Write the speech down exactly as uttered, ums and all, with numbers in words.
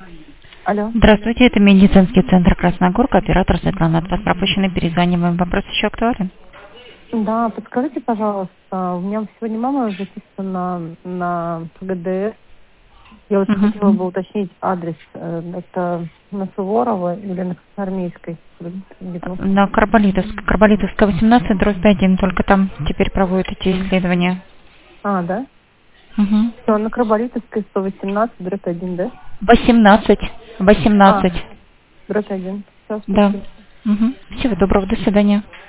Алло. Здравствуйте, это медицинский центр Красногорка, оператор Светлана. От вас пропущенный, перезваниваем. Вопрос еще актуален? Да, подскажите, пожалуйста, у меня сегодня мама записана на ПГДС. Я вот Угу. хотела бы уточнить адрес. Э, Это на Суворова или на Красноармейской? Где-то. На Карболитовск, Карболитовская восемнадцать, дробь один, только там теперь проводят эти исследования. А, да? Угу. Все, на Карболитовской сто восемнадцать, дробь один, да? восемнадцать. А, восемнадцать. дробь один. Все, Да. спасибо. Угу. Всего доброго, до свидания.